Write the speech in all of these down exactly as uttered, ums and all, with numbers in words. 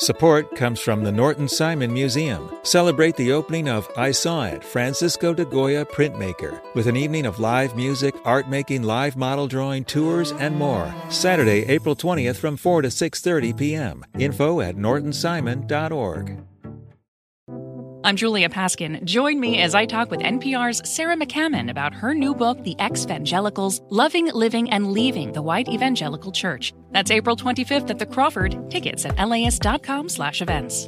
Support comes from the Norton Simon Museum. Celebrate the opening of I Saw It, Francisco de Goya Printmaker, with an evening of live music, art making, live model drawing, tours, and more. Saturday, April twentieth from four to six thirty p.m. Info at norton simon dot org. I'm Julia Paskin. Join me as I talk with N P R's Sarah McCammon about her new book, The Ex-Vangelicals, Loving, Living, and Leaving the White Evangelical Church. That's April twenty-fifth at the Crawford. Tickets at las.com slash events.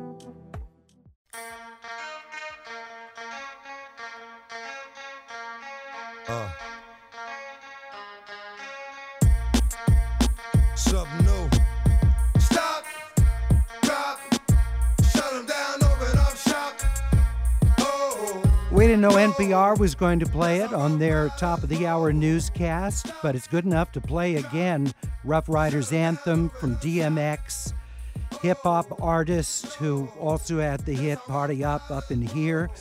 Uh. Something new. Stop, drop, shut them down, open up shop. Oh. We didn't know N P R was going to play it on their top of the hour newscast, but it's good enough to play again. Rough Riders Anthem from D M X, hip-hop artist who also had the hit Party Up, Up in Here,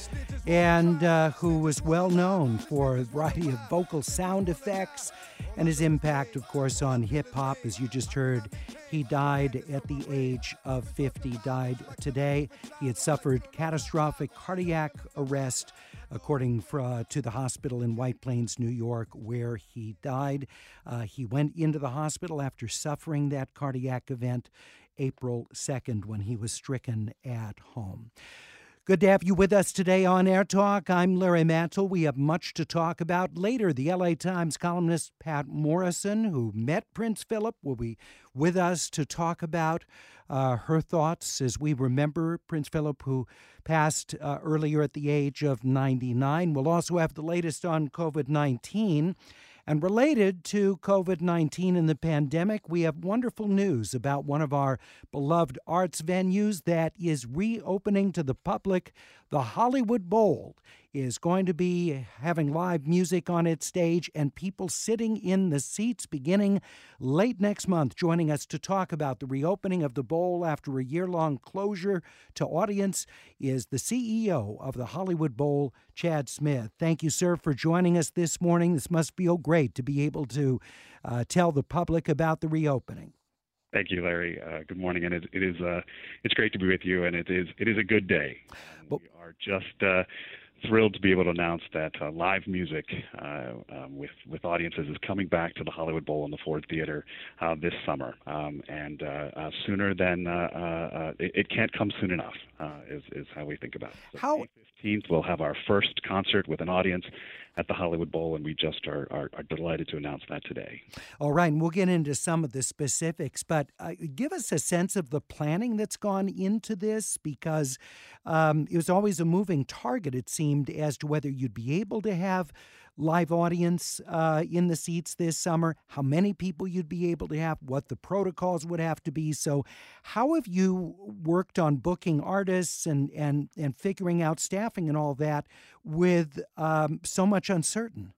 and uh, who was well known for a variety of vocal sound effects and his impact, of course, on hip-hop. As you just heard, he died at the age of fifty, died today. He had suffered catastrophic cardiac arrest, according for, uh, to the hospital in White Plains, New York, where he died. Uh, he went into the hospital after suffering that cardiac event April second when he was stricken at home. Good to have you with us today on Air Talk. I'm Larry Mantle. We have much to talk about. Later, the L A Times columnist Pat Morrison, who met Prince Philip, will be with us to talk about uh, her thoughts as we remember Prince Philip, who passed uh, earlier at the age of ninety-nine. We'll also have the latest on covid nineteen. And related to covid nineteen and the pandemic, we have wonderful news about one of our beloved arts venues that is reopening to the public. The Hollywood Bowl is going to be having live music on its stage and people sitting in the seats beginning late next month. Joining us to talk about the reopening of the Bowl after a year-long closure to audience is the C E O of the Hollywood Bowl, Chad Smith. Thank you, sir, for joining us this morning. This must feel great to be able to uh, tell the public about the reopening. Thank you, Larry. Uh, good morning, and it, it is uh, it's great to be with you, and it is it is a good day. But, we are just uh, thrilled to be able to announce that uh, live music uh, um, with with audiences is coming back to the Hollywood Bowl and the Ford Theater uh, this summer, um, and uh, uh, sooner than uh, uh, it, it can't come soon enough. Uh, is is how we think about it. So how? May fifteenth, we'll have our first concert with an audience at the Hollywood Bowl, and we just are, are, are delighted to announce that today. All right, and we'll get into some of the specifics, but uh, give us a sense of the planning that's gone into this, because um, it was always a moving target, it seemed, as to whether you'd be able to have live audience uh, in the seats this summer, how many people you'd be able to have, what the protocols would have to be. So how have you worked on booking artists and, and, and figuring out staffing and all that with um, so much uncertain?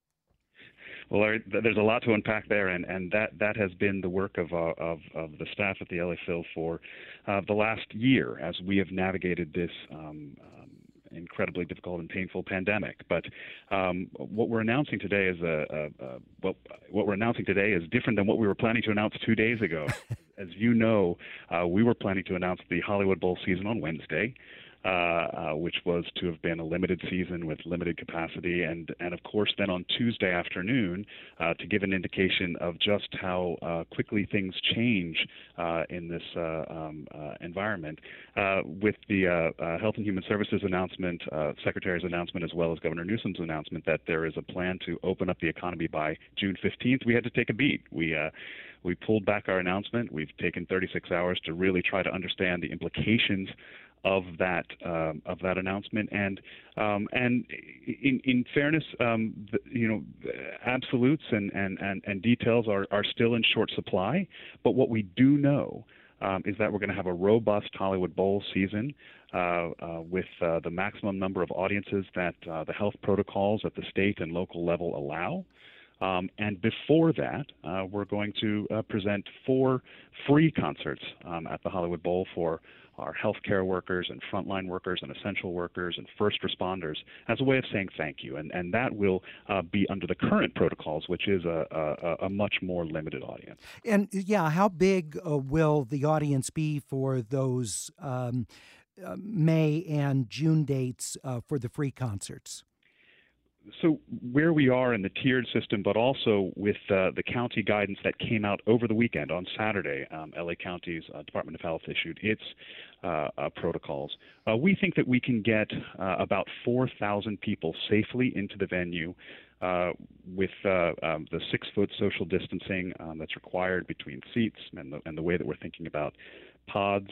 Well, Larry, there's a lot to unpack there, and, and that, that has been the work of, uh, of, of the staff at the L A Phil for uh, the last year as we have navigated this um, um, incredibly difficult and painful pandemic. But um, what we're announcing today is a, a, a well, what we're announcing today is different than what we were planning to announce two days ago. As you know, uh, we were planning to announce the Hollywood Bowl season on Wednesday. Uh, uh, which was to have been a limited season with limited capacity, and, and of course then on Tuesday afternoon uh, to give an indication of just how uh, quickly things change uh, in this uh, um, uh, environment. Uh, with the uh, uh, Health and Human Services announcement, uh, Secretary's announcement, as well as Governor Newsom's announcement that there is a plan to open up the economy by June fifteenth, we had to take a beat. We uh, we pulled back our announcement. We've taken thirty-six hours to really try to understand the implications of that um, of that announcement, and um, and in, in fairness, um, the, you know, absolutes and, and, and, and details are, are still in short supply. But what we do know um, is that we're going to have a robust Hollywood Bowl season uh, uh, with uh, the maximum number of audiences that uh, the health protocols at the state and local level allow. Um, and before that, uh, we're going to uh, present four free concerts um, at the Hollywood Bowl for our healthcare workers and frontline workers and essential workers and first responders as a way of saying thank you. And, and that will uh, be under the current protocols, which is a, a, a much more limited audience. And, yeah, how big uh, will the audience be for those um, uh, May and June dates uh, for the free concerts? So where we are in the tiered system, but also with uh, the county guidance that came out over the weekend on Saturday, um, L A County's uh, Department of Health issued its uh, uh, protocols. Uh, we think that we can get uh, about four thousand people safely into the venue uh, with uh, um, the six-foot social distancing um, that's required between seats and the, and the way that we're thinking about pods.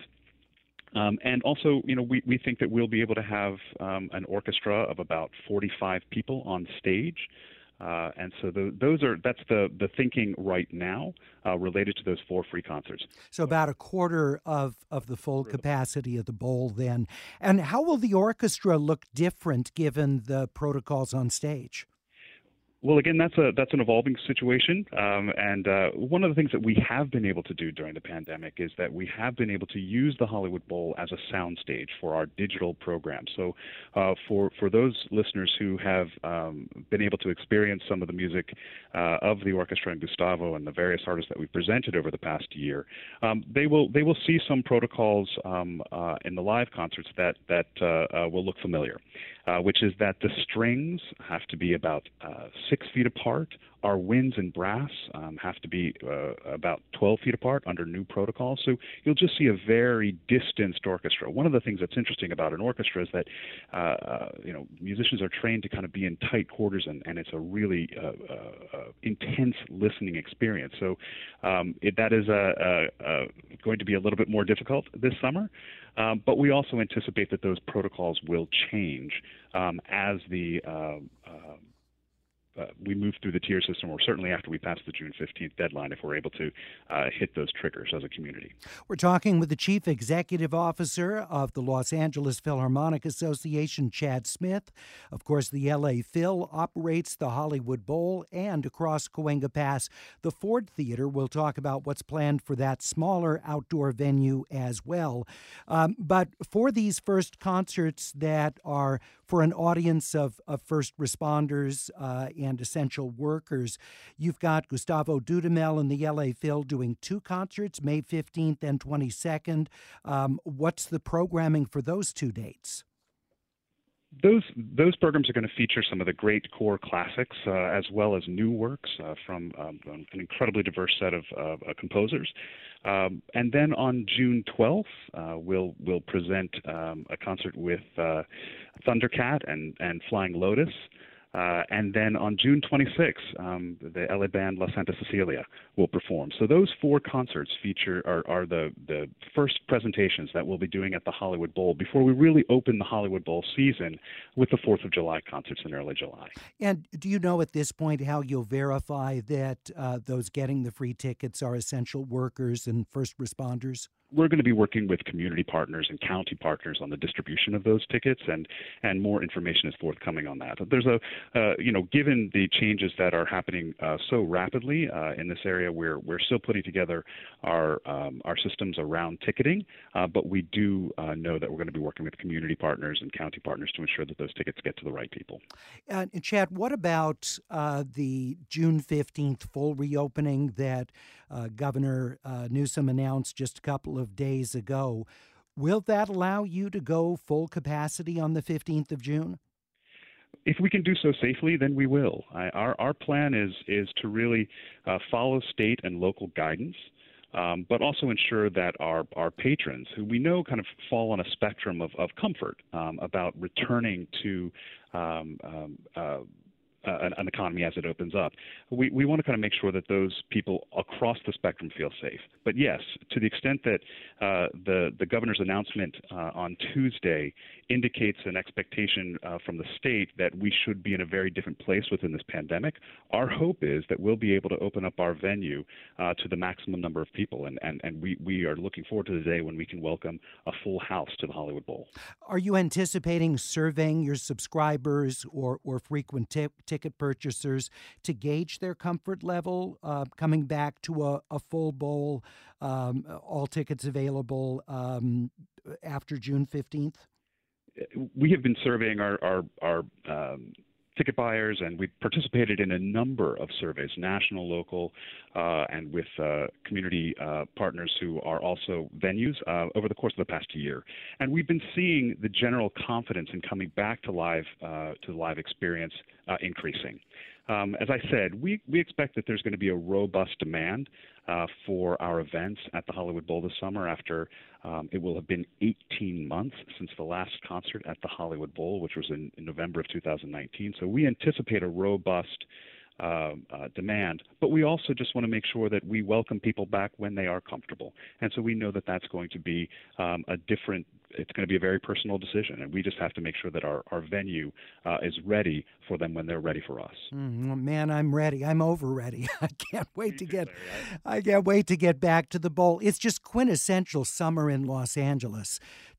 Um, and also, you know, we, we think that we'll be able to have um, an orchestra of about forty-five people on stage. Uh, and so the, those are that's the, the thinking right now uh, related to those four free concerts. So about a quarter of, of the full capacity of the bowl then. And how will the orchestra look different given the protocols on stage? Well, again, that's a that's an evolving situation, um, and uh, one of the things that we have been able to do during the pandemic is that we have been able to use the Hollywood Bowl as a soundstage for our digital program. So, uh, for for those listeners who have um, been able to experience some of the music uh, of the orchestra and Gustavo and the various artists that we've presented over the past year, um, they will they will see some protocols um, uh, in the live concerts that that uh, uh, will look familiar, uh, which is that the strings have to be about uh, six feet apart. Our winds and brass um, have to be uh, about twelve feet apart under new protocols. So you'll just see a very distanced orchestra. One of the things that's interesting about an orchestra is that uh, uh, you know musicians are trained to kind of be in tight quarters, and, and it's a really uh, uh, uh, intense listening experience. So um, it, that is a, a, a going to be a little bit more difficult this summer. Um, but we also anticipate that those protocols will change um, as the uh, uh, Uh, we move through the tier system, or certainly after we pass the June fifteenth deadline, if we're able to uh, hit those triggers as a community. We're talking with the Chief Executive Officer of the Los Angeles Philharmonic Association, Chad Smith. Of course, the L A Phil operates the Hollywood Bowl, and across Cahuenga Pass, the Ford Theater. We'll talk about what's planned for that smaller outdoor venue as well. Um, but for these first concerts that are for an audience of, of first responders uh, and essential workers, you've got Gustavo Dudamel and the L A Phil doing two concerts, May fifteenth and twenty-second. Um, what's the programming for those two dates? Those those programs are going to feature some of the great core classics, uh, as well as new works uh, from um, an incredibly diverse set of uh, uh, composers. Um, and then on June twelfth, uh, we'll we'll present um, a concert with uh, Thundercat and, and Flying Lotus. Uh, and then on June twenty-sixth, um, the L A band La Santa Cecilia will perform. So those four concerts feature are, are the, the first presentations that we'll be doing at the Hollywood Bowl before we really open the Hollywood Bowl season with the fourth of July concerts in early July. And do you know at this point how you'll verify that uh, those getting the free tickets are essential workers and first responders? We're going to be working with community partners and county partners on the distribution of those tickets, and, and more information is forthcoming on that. There's a, uh, you know, given the changes that are happening uh, so rapidly uh, in this area, we're we're still putting together our um, our systems around ticketing, uh, but we do uh, know that we're going to be working with community partners and county partners to ensure that those tickets get to the right people. Uh, Chad, what about uh, the June fifteenth full reopening that uh, Governor uh, Newsom announced just a couple of days ago? Will that allow you to go full capacity on the fifteenth of June? If we can do so safely, then we will. I, our our plan is is to really uh, follow state and local guidance, um, but also ensure that our our patrons, who we know kind of fall on a spectrum of of comfort um, about returning to um, um, uh, Uh, an, an economy as it opens up. We, we want to kind of make sure that those people across the spectrum feel safe. But yes, to the extent that uh, the, the governor's announcement uh, on Tuesday indicates an expectation uh, from the state that we should be in a very different place within this pandemic, our hope is that we'll be able to open up our venue uh, to the maximum number of people. And, and, and we, we are looking forward to the day when we can welcome a full house to the Hollywood Bowl. Are you anticipating surveying your subscribers or, or frequent t- ticket purchasers to gauge their comfort level uh, coming back to a, a full bowl, um, all tickets available um, after June fifteenth? We have been surveying our, our, our um, ticket buyers, and we've participated in a number of surveys, national, local, uh, and with uh, community uh, partners who are also venues uh, over the course of the past year. And we've been seeing the general confidence in coming back to live uh, to the live experience uh, increasing. Um, as I said, we, we expect that there's going to be a robust demand uh, for our events at the Hollywood Bowl this summer after um, it will have been eighteen months since the last concert at the Hollywood Bowl, which was in, in November of two thousand nineteen. So we anticipate a robust uh, uh, demand, but we also just want to make sure that we welcome people back when they are comfortable. And so we know that that's going to be um, a different it's going to be a very personal decision, and we just have to make sure that our, our venue uh, is ready for them when they're ready for us. Mm, man, I'm ready. I'm over ready. I can't wait to get I can't wait to get back to the bowl. It's just quintessential summer in Los Angeles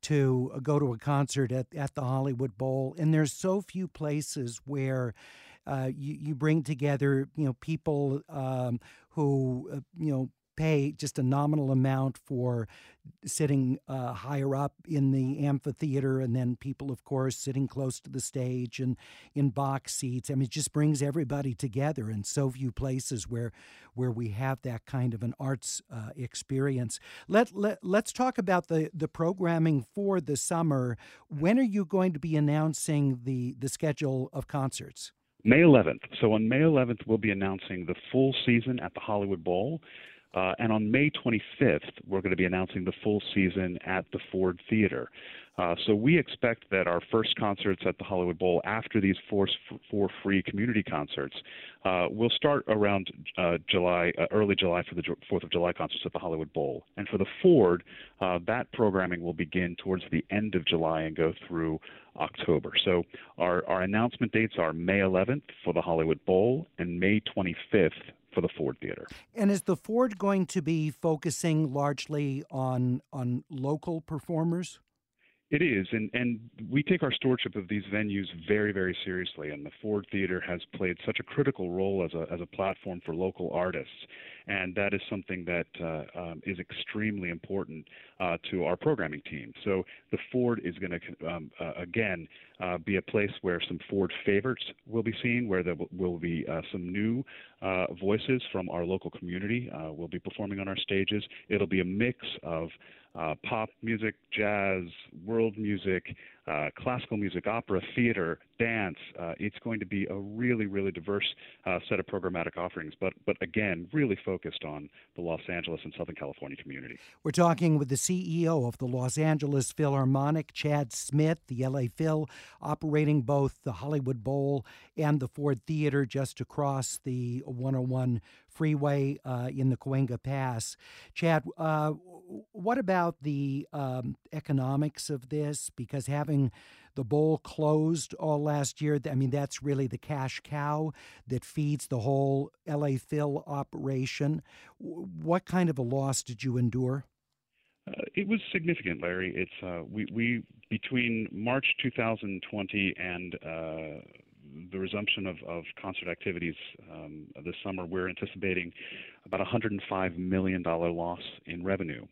to go to a concert at, at the Hollywood Bowl, and there's so few places where uh, you, you bring together, you know, people um, who, uh, you know, pay just a nominal amount for sitting uh, higher up in the amphitheater, and then people, of course, sitting close to the stage and in box seats. I mean, it just brings everybody together in so few places where where we have that kind of an arts uh, experience. Let, let, let's talk about the, the programming for the summer. When are you going to be announcing the, the schedule of concerts? May eleventh. So on May eleventh, we'll be announcing the full season at the Hollywood Bowl. Uh, and on May twenty-fifth, we're going to be announcing the full season at the Ford Theater. Uh, so we expect that our first concerts at the Hollywood Bowl, after these four, four free community concerts, uh, will start around uh, July, uh, early July for the fourth of July concerts at the Hollywood Bowl. And for the Ford, uh, that programming will begin towards the end of July and go through October. So our, our announcement dates are May eleventh for the Hollywood Bowl and May twenty-fifth for the Ford Theater. And is the Ford going to be focusing largely on on local performers? It is, and, and we take our stewardship of these venues very, very seriously, and the Ford Theater has played such a critical role as a as a platform for local artists, and that is something that uh, um, is extremely important uh, to our programming team. So the Ford is going to, um, uh, again, uh, be a place where some Ford favorites will be seen, where there will be uh, some new uh, voices from our local community uh, will be performing on our stages. It'll be a mix of Uh, pop music, jazz, world music, uh, classical music, opera, theater, dance. Uh, it's going to be a really, really diverse uh, set of programmatic offerings, but, but again, really focused on the Los Angeles and Southern California community. We're talking with the C E O of the Los Angeles Philharmonic, Chad Smith, the L A Phil, operating both the Hollywood Bowl and the Ford Theater just across the one oh one freeway uh, in the Cahuenga Pass. Chad, uh, what about the um, economics of this? Because having the bowl closed all last year, I mean, that's really the cash cow that feeds the whole L A Phil operation. What kind of a loss did you endure? Uh, it was significant, Larry. It's uh, we, we between March two thousand twenty and uh, the resumption of, of concert activities um, this summer, we're anticipating about a one hundred five million dollars loss in revenue.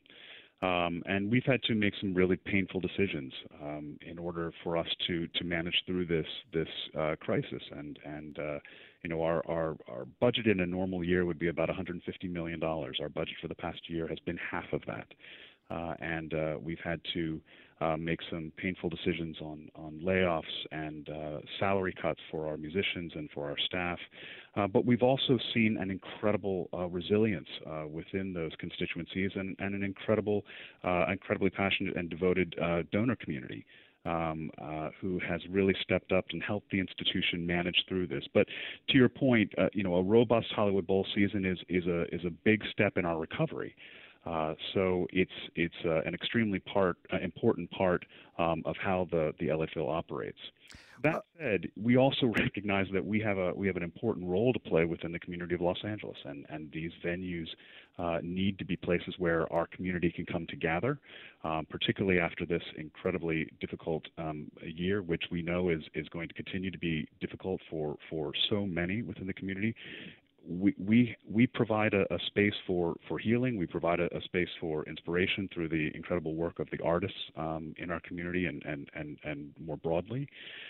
Um, and we've had to make some really painful decisions um, in order for us to, to manage through this this uh, crisis. And and uh, you know our, our our budget in a normal year would be about one hundred fifty million dollars. Our budget for the past year has been half of that, uh, and uh, we've had to uh, make some painful decisions on on layoffs and uh, salary cuts for our musicians and for our staff. Uh, but we've also seen an incredible uh, resilience uh, within those constituencies and, and an incredible, uh, incredibly passionate and devoted uh, donor community um, uh, who has really stepped up and helped the institution manage through this. But to your point, uh, you know, a robust Hollywood Bowl season is is a is a big step in our recovery. Uh, so it's it's uh, an extremely part uh, important part um, of how the the L A Phil operates. That said, we also recognize that we have a we have an important role to play within the community of Los Angeles, and and these venues uh, need to be places where our community can come together, um, particularly after this incredibly difficult um, year, which we know is is going to continue to be difficult for for so many within the community. We, we we provide a, a space for, for healing. We provide a, a space for inspiration through the incredible work of the artists um, in our community and, and, and, and more broadly.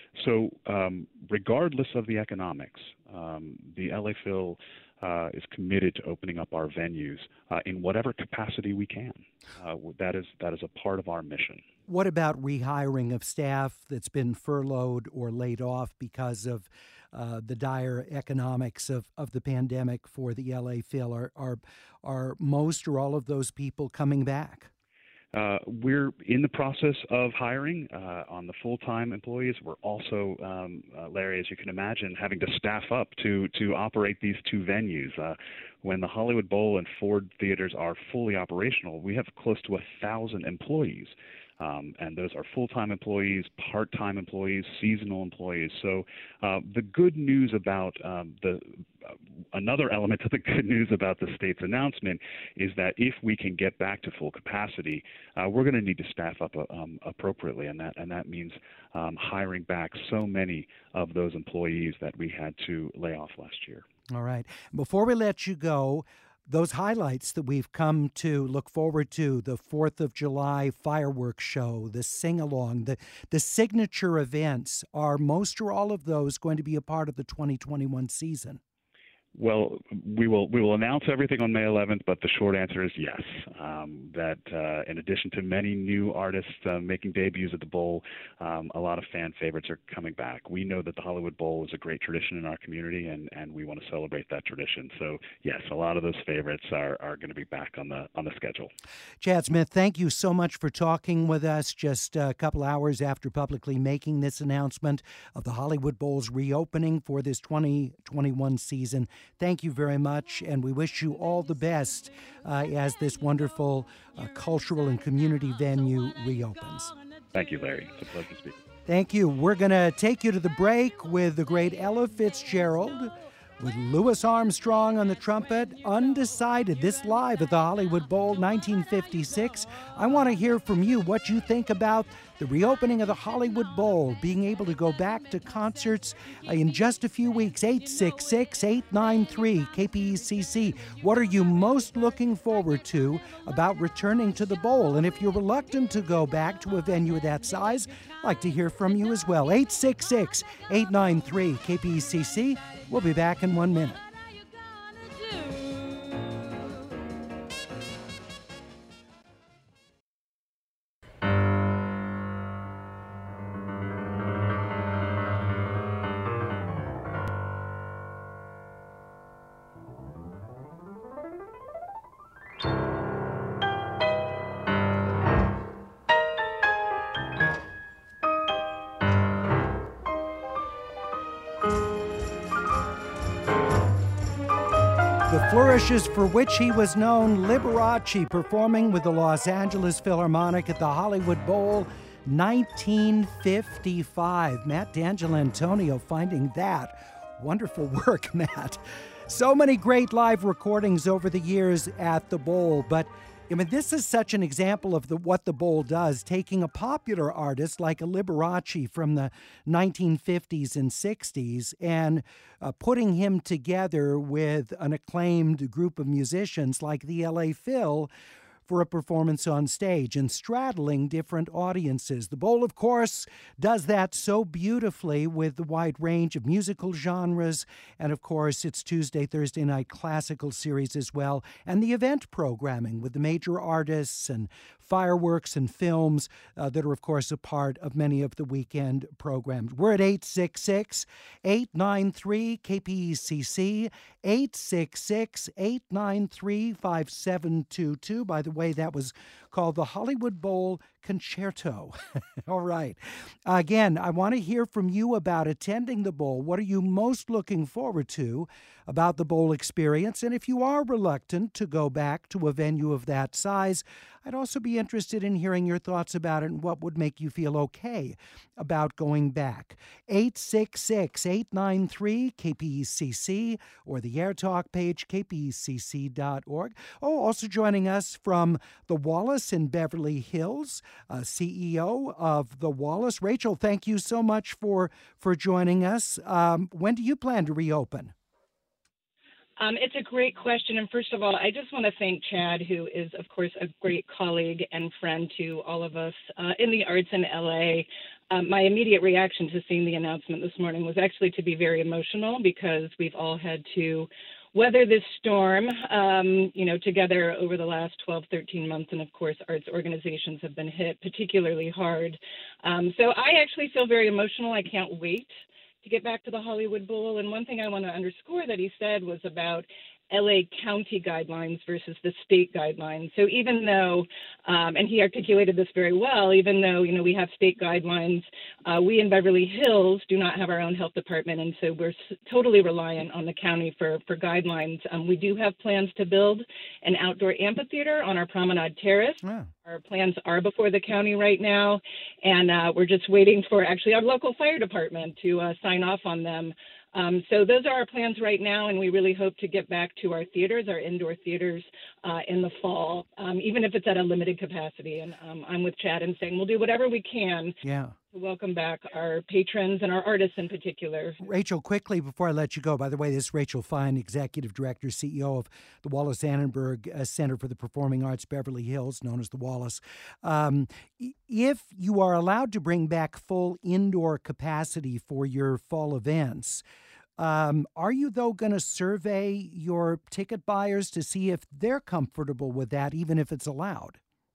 So um, regardless of the economics, um, the L A Phil uh, is committed to opening up our venues uh, in whatever capacity we can. Uh, that is that is a part of our mission. What about rehiring of staff that's been furloughed or laid off because of uh, the dire economics of, of the pandemic for the L A Phil? Are, are, are most or all of those people coming back? Uh, we're in the process of hiring uh, on the full-time employees. We're also, um, uh, Larry, as you can imagine, having to staff up to to operate these two venues. Uh, when the Hollywood Bowl and Ford theaters are fully operational, we have close to a thousand employees. Um, and those are full-time employees, part-time employees, seasonal employees. So uh, the good news about um, the uh, another element of the good news about the state's announcement is that if we can get back to full capacity, uh, we're going to need to staff up uh, um, appropriately, and that and that means um, hiring back so many of those employees that we had to lay off last year. All right. Before we let you go, those highlights that we've come to look forward to, the fourth of July fireworks show, the sing-along, the, the signature events, are most or all of those going to be a part of the twenty twenty-one season? Well, we will we will announce everything on May eleventh, but the short answer is yes. Um, that uh, in addition to many new artists uh, making debuts at the Bowl, um, a lot of fan favorites are coming back. We know that the Hollywood Bowl is a great tradition in our community, and, and we want to celebrate that tradition. So yes, a lot of those favorites are, are going to be back on the on the schedule. Chad Smith, thank you so much for talking with us just a couple hours after publicly making this announcement of the Hollywood Bowl's reopening for this twenty twenty-one season. Thank you very much, and we wish you all the best uh, as this wonderful uh, cultural and community venue reopens. Thank you, Larry. It's a pleasure to speak. Thank you. We're going to take you to the break with the great Ella Fitzgerald, with Louis Armstrong on the trumpet, Undecided. This live at the Hollywood Bowl nineteen fifty-six. I want to hear from you what you think about the reopening of the Hollywood Bowl, being able to go back to concerts in just a few weeks. eight six six, eight nine three, K P E C C. What are you most looking forward to about returning to the Bowl? And if you're reluctant to go back to a venue of that size, I'd like to hear from you as well. eight six six, eight nine three, K P E C C. We'll be back in one minute. The flourishes for which he was known, Liberace, performing with the Los Angeles Philharmonic at the Hollywood Bowl, nineteen fifty-five. Matt D'Angelantonio finding that wonderful work, Matt. So many great live recordings over the years at the Bowl, but I mean, this is such an example of the, what the Bowl does, taking a popular artist like a Liberace from the nineteen fifties and sixties and uh, putting him together with an acclaimed group of musicians like the L A Phil for a performance on stage and straddling different audiences. The Bowl, of course, does that so beautifully with the wide range of musical genres and, of course, its Tuesday, Thursday night classical series as well, and the event programming with the major artists and fireworks and films uh, that are, of course, a part of many of the weekend programs. We're at eight six six, eight nine three, K P E C C, eight six six, eight nine three, five seven two two. By the way, that was called the Hollywood Bowl concerto. All right. Again, I want to hear from you about attending the bowl. What are you most looking forward to about the bowl experience? And if you are reluctant to go back to a venue of that size, I'd also be interested in hearing your thoughts about it and what would make you feel okay about going back. eight six six, eight nine three, K P E C C or the AirTalk page, k p e c c dot org. Oh, also joining us from the Wallace in Beverly Hills, uh, C E O of the Wallace. Rachel, thank you so much for, for joining us. Um, when do you plan to reopen? Um, it's a great question. And first of all, I just want to thank Chad, who is, of course, a great colleague and friend to all of us uh, in the arts in L A. Um, my immediate reaction to seeing the announcement this morning was actually to be very emotional, because we've all had to weather this storm, um, you know, together over the last twelve, thirteen months. And of course, arts organizations have been hit particularly hard. Um, so I actually feel very emotional. I can't wait to get back to the Hollywood Bowl. And one thing I want to underscore that he said was about L A County guidelines versus the state guidelines. So even though, um, and he articulated this very well, even though, you know, we have state guidelines, uh, we in Beverly Hills do not have our own health department. And so we're s- totally reliant on the county for, for guidelines. Um, we do have plans to build an outdoor amphitheater on our Promenade Terrace. Yeah. Our plans are before the county right now, and uh, we're just waiting for actually our local fire department to uh, sign off on them. Um, so those are our plans right now, and we really hope to get back to our theaters, our indoor theaters, uh, in the fall, um, even if it's at a limited capacity. And um, I'm with Chad in saying we'll do whatever we can Yeah. to welcome back our patrons and our artists in particular. Rachel, quickly before I let you go, by the way, this is Rachel Fine, Executive Director, C E O of the Wallace Annenberg uh, Center for the Performing Arts, Beverly Hills, known as the Wallace. Um, if you are allowed to bring back full indoor capacity for your fall events, um, are you, though, going to survey your ticket buyers to see if they're comfortable with that, even if it's allowed?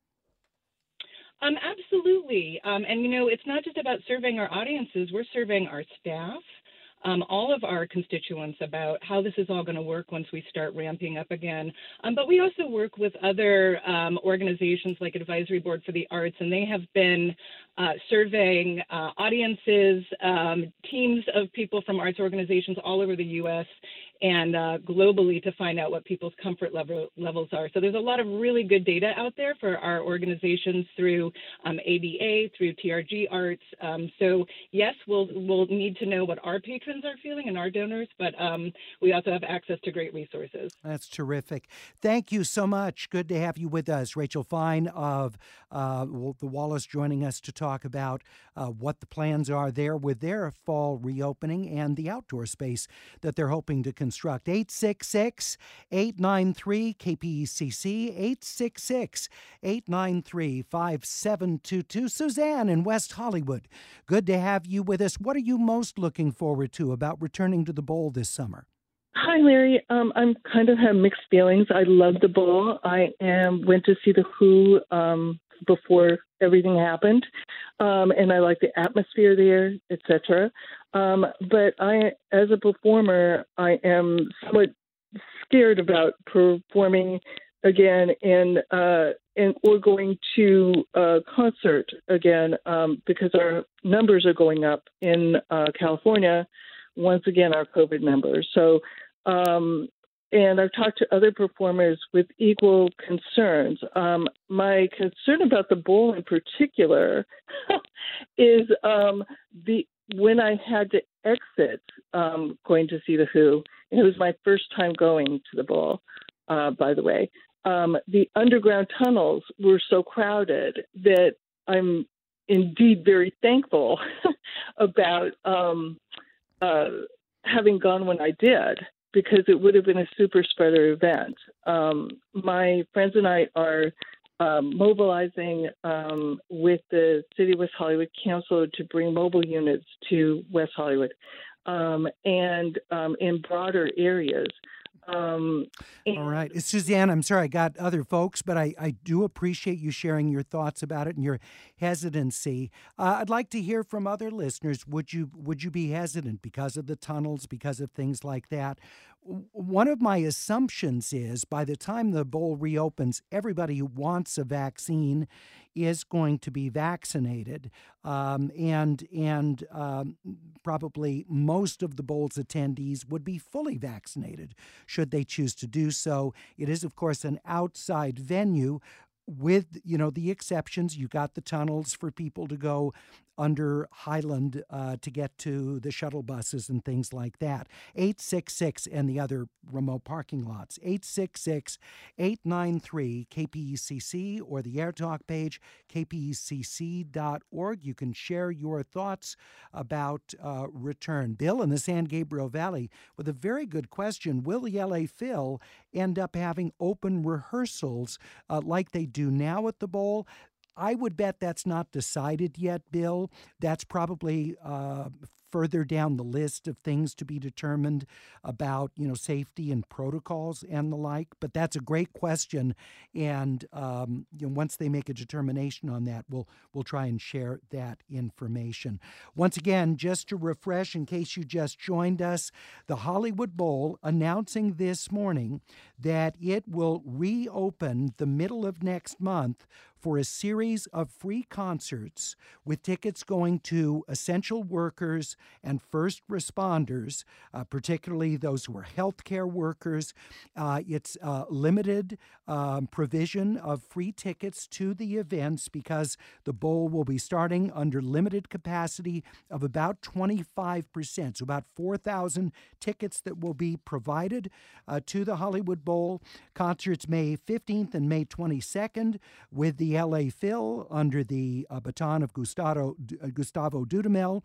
Um, absolutely. Um, and, you know, it's not just about surveying our audiences. We're surveying our staff, um, all of our constituents about how this is all going to work once we start ramping up again. Um, but we also work with other um, organizations like Advisory Board for the Arts, and they have been uh, surveying uh, audiences, um, teams of people from arts organizations all over the U S and uh, globally to find out what people's comfort level levels are. So there's a lot of really good data out there for our organizations through um, A B A, through T R G Arts. Um, so yes, we'll we'll need to know what our patrons are feeling and our donors, but um, we also have access to great resources. That's terrific. Thank you so much. Good to have you with us. Rachel Fine of uh, the Wallace joining us to talk about uh, what the plans are there with their fall reopening and the outdoor space that they're hoping to construct. eight six six, eight nine three, K P E C C, eight six six, eight nine three, five seven two two. Suzanne in West Hollywood, good to have you with us. What are you most looking forward to about returning to the bowl this summer? Hi, Larry. Um, I'm kind of have mixed feelings. I love the bowl. I am went to see the Who um, before everything happened, um, and I like the atmosphere there, et cetera. Um, but I, as a performer, I am somewhat scared about performing again in uh, and or going to a concert again um, because our numbers are going up in uh, California. Once again, our COVID numbers. So. Um, and I've talked to other performers with equal concerns. Um, my concern about the bowl in particular is um, the when I had to exit um, going to see the Who, and it was my first time going to the bowl, uh, by the way, um, the underground tunnels were so crowded that I'm indeed very thankful about um, uh, having gone when I did, because it would have been a super spreader event. Um, my friends and I are um, mobilizing um, with the City of West Hollywood Council to bring mobile units to West Hollywood um, and um, in broader areas. Um, All right. Suzanne, I'm sorry I got other folks, but I, I do appreciate you sharing your thoughts about it and your hesitancy. Uh, I'd like to hear from other listeners. Would you would you be hesitant because of the tunnels, because of things like that? one of my assumptions is by the time the bowl reopens, everybody who wants a vaccine is going to be vaccinated, um, and and um, probably most of the bowl's attendees would be fully vaccinated should they choose to do so. It is, of course, an outside venue with, you know, the exceptions. You got the tunnels for people to go under Highland uh, to get to the shuttle buses and things like that. eight six six and the other remote parking lots. eight six six, eight nine three, K P E C C or the AirTalk page, K P E C C dot org. You can share your thoughts about uh, return. Bill in the San Gabriel Valley with a very good question. Will the L A Phil end up having open rehearsals uh, like they do now at the Bowl? I would bet that's not decided yet, Bill. That's probably uh, further down the list of things to be determined about, you know, safety and protocols and the like. But that's a great question, and um, you know, once they make a determination on that, we'll we'll try and share that information. Once again, just to refresh, in case you just joined us, the Hollywood Bowl announcing this morning that it will reopen the middle of next month for a series of free concerts with tickets going to essential workers and first responders, uh, particularly those who are healthcare workers. Uh, it's uh, limited um, provision of free tickets to the events because the Bowl will be starting under limited capacity of about twenty-five percent, so about four thousand tickets that will be provided uh, to the Hollywood Bowl. Concerts May fifteenth and May twenty-second with the L A Phil under the uh, baton of Gustavo, uh, Gustavo Dudamel.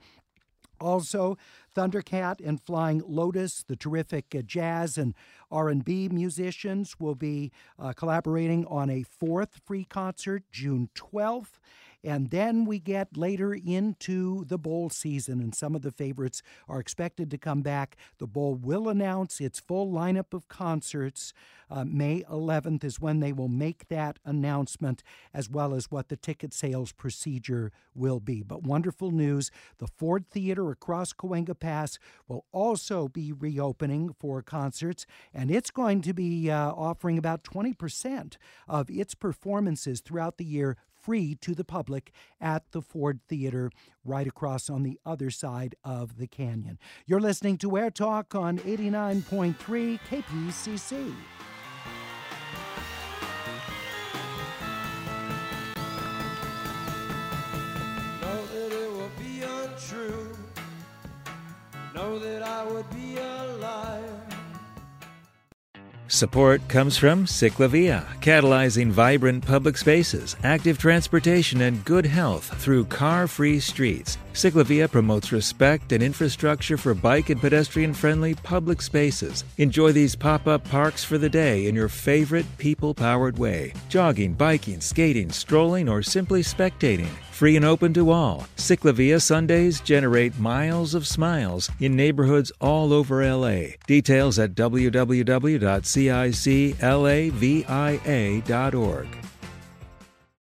Also, Thundercat and Flying Lotus, the terrific uh, jazz and R and B musicians, will be uh, collaborating on a fourth free concert, June twelfth. And then we get later into the Bowl season, and some of the favorites are expected to come back. The Bowl will announce its full lineup of concerts. Uh, May eleventh is when they will make that announcement, as well as what the ticket sales procedure will be. But wonderful news, the Ford Theater across Cahuenga Pass will also be reopening for concerts, and it's going to be uh, offering about twenty percent of its performances throughout the year free to the public at the Ford Theater right across on the other side of the canyon. You're listening to Air Talk on eighty-nine point three K P E C C. Know that it will be untrue. Know that I would be a liar. Support comes from Ciclavia, catalyzing vibrant public spaces, active transportation, and good health through car-free streets. Ciclavia promotes respect and infrastructure for bike and pedestrian-friendly public spaces. Enjoy these pop-up parks for the day in your favorite people-powered way. Jogging, biking, skating, strolling, or simply spectating. Free and open to all, Ciclavia Sundays generate miles of smiles in neighborhoods all over L A. Details at w w w dot ciclavia dot org.